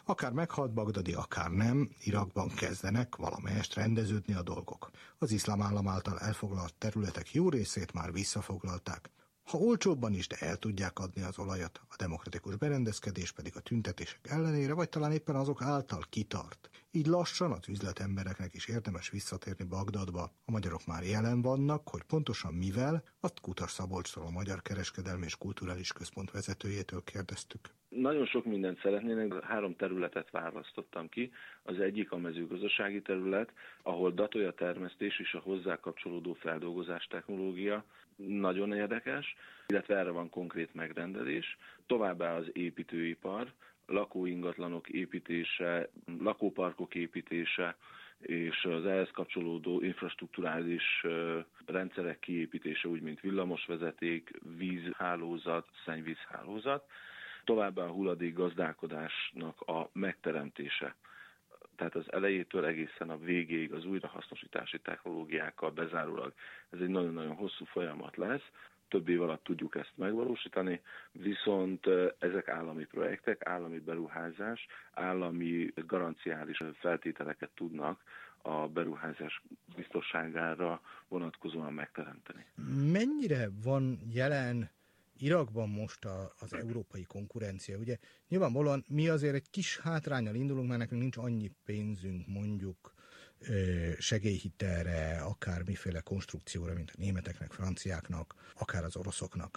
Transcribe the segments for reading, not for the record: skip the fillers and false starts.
Akár meghalt Bagdadi, akár nem, Irakban kezdenek valamelyest rendeződni a dolgok. Az Iszlám Állam által elfoglalt területek jó részét már visszafoglalták. Ha olcsóbban is, de el tudják adni az olajat, a demokratikus berendezkedés pedig a tüntetések ellenére, vagy talán éppen azok által kitart. Így lassan az üzletembereknek is érdemes visszatérni Bagdadba. A magyarok már jelen vannak, hogy pontosan mivel, azt Kutas Szabolcstól, a Magyar Kereskedelmi és Kulturális Központ vezetőjétől kérdeztük. Nagyon sok mindent szeretnének, 3 területet választottam ki. Az egyik a mezőgazdasági terület, ahol datoljatermesztés és a hozzá kapcsolódó feldolgozás technológia nagyon érdekes, illetve erre van konkrét megrendelés. Továbbá az építőipar, lakóingatlanok építése, lakóparkok építése, és az ehhez kapcsolódó infrastrukturális rendszerek kiépítése, úgy mint villamosvezeték, vízhálózat, szennyvízhálózat. Továbbá a hulladék gazdálkodásnak a megteremtése. Tehát az elejétől egészen a végéig az újrahasznosítási technológiákkal bezárólag ez egy nagyon-nagyon hosszú folyamat lesz. Több év alatt tudjuk ezt megvalósítani, viszont ezek állami projektek, állami beruházás, állami garanciális feltételeket tudnak a beruházás biztonságára vonatkozóan megteremteni. Mennyire van jelen Irakban most az európai konkurencia? Ugye nyilvánvalóan mi azért egy kis hátránnyal indulunk, mert nekünk nincs annyi pénzünk mondjuk segélyhitelre, akár miféle konstrukcióra, mint a németeknek, franciáknak, akár az oroszoknak.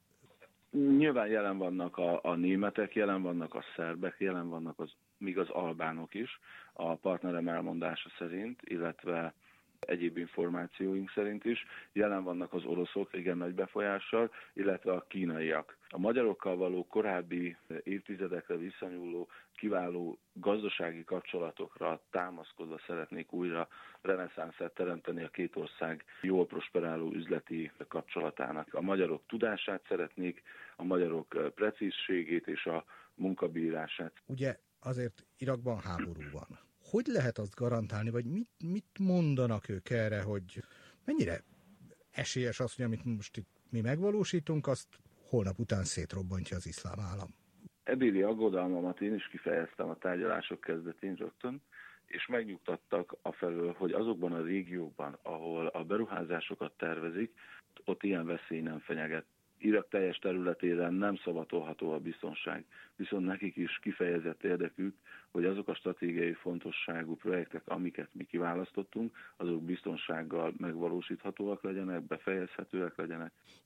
Nyilván jelen vannak a németek, jelen vannak a szerbek, jelen vannak még az albánok is, a partnerem elmondása szerint, illetve egyéb információink szerint is. Jelen vannak az oroszok, igen nagy befolyással, illetve a kínaiak. A magyarokkal való korábbi évtizedekre visszanyúló kiváló gazdasági kapcsolatokra támaszkodva szeretnék újra reneszánszát teremteni a két ország jól prosperáló üzleti kapcsolatának. A magyarok tudását szeretnék, a magyarok precízségét és a munkabírását. Ugye azért Irakban háború van. Hogy lehet azt garantálni, vagy mit mondanak ők erre, hogy mennyire esélyes az, hogy amit most itt mi megvalósítunk, azt holnap után szétrobbantja az Iszlám Állam? Ebéli aggodalmamat én is kifejeztem a tárgyalások kezdetén rögtön, és megnyugtattak afelől, hogy azokban a régiókban, ahol a beruházásokat tervezik, ott ilyen veszély nem fenyeget. Irak teljes területére nem szavatolható a biztonság, viszont nekik is kifejezett érdekük, hogy azok a stratégiai fontosságú projektek, amiket mi kiválasztottunk, azok biztonsággal megvalósíthatóak legyenek, befejezhetőek legyenek.